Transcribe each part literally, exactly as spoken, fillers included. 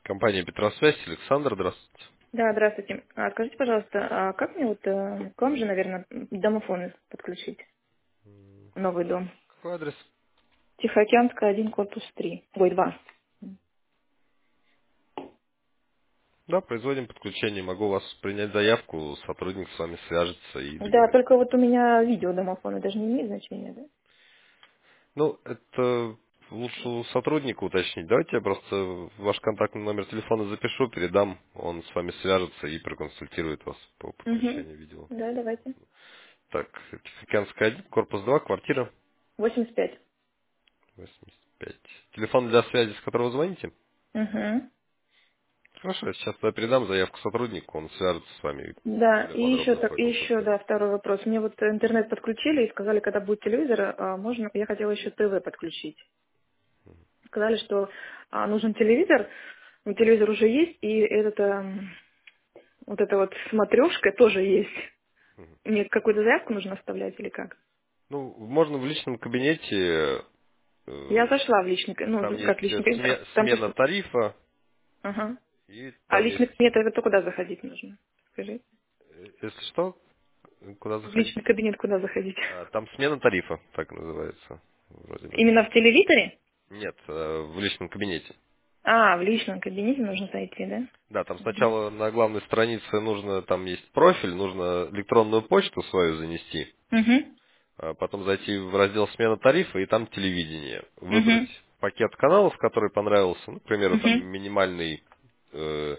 Компания Петросвязь, Александр, здравствуйте. Да, здравствуйте. А, скажите, пожалуйста, а как мне вот э, к вам же, наверное, домофон подключить? Новый дом. Какой адрес? Тихоокеанская, один, корпус три. Ой, два. Да, производим подключение. Могу у вас принять заявку, сотрудник с вами свяжется и Да, договорится. только вот у меня видео домофона даже не имеет значения, да? Ну, это лучше у сотрудника уточнить. Давайте я просто ваш контактный номер телефона запишу, передам, он с вами свяжется и проконсультирует вас по Угу. подключению видео. Да, давайте. Так, Тихоокеанская один, корпус два, квартира восемьдесят пять. восемьдесят пять. Телефон для связи, с которого звоните? Угу. Хорошо, я сейчас я передам заявку сотруднику, он свяжется с вами и Да, более и еще, подробно так, и еще, проконсультирует. да, второй вопрос. Мне вот интернет подключили и сказали, когда будет телевизор, а, можно, я хотела еще ТВ подключить. Сказали, что а, нужен телевизор, ну, телевизор уже есть, и этот, эм, вот эта вот смотрешка тоже есть. Мне какую-то заявку нужно оставлять или как? Ну, можно в личном кабинете, Я э, зашла в личный, ка- там ну, как есть э, личный кабинет, сме- там то, смена что... тарифа, Ага. и А там личный есть, кабинет, это куда заходить нужно? Скажи. э, если что, куда В заходить? личный кабинет куда заходить? А, там смена тарифа, так называется, вроде бы. Именно в телевизоре? Нет, э, в личном кабинете. А, в личном кабинете нужно зайти, да? Да, там Угу. сначала на главной странице нужно, там есть профиль, нужно электронную почту свою занести, Угу. а потом зайти в раздел смена тарифа и там телевидение. Выбрать Угу. пакет каналов, который понравился, ну, к примеру, там Угу. минимальный э,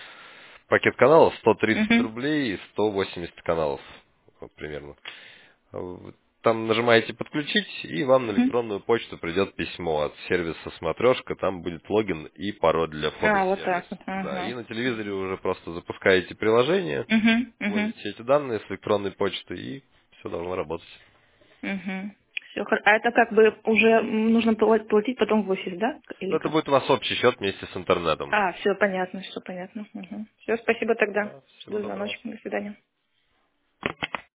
пакет каналов сто тридцать Угу. рублей и сто восемьдесят каналов, вот примерно. Вот там нажимаете «Подключить», и вам на Угу. электронную почту придет письмо от сервиса «Смотрешка», там будет логин и пароль для входа А, в вот сервис. так вот. Да, и Ага. на телевизоре уже просто запускаете приложение, Угу. Угу. вводите эти данные с электронной почты, и все должно работать. Угу. Все, а это как бы уже м, нужно пла- платить потом в офис, да? Но Или это как? будет у вас общий счет вместе с интернетом. А, все понятно, все понятно. Все, спасибо тогда. Да, всего Жду доброго. звоночек. До свидания.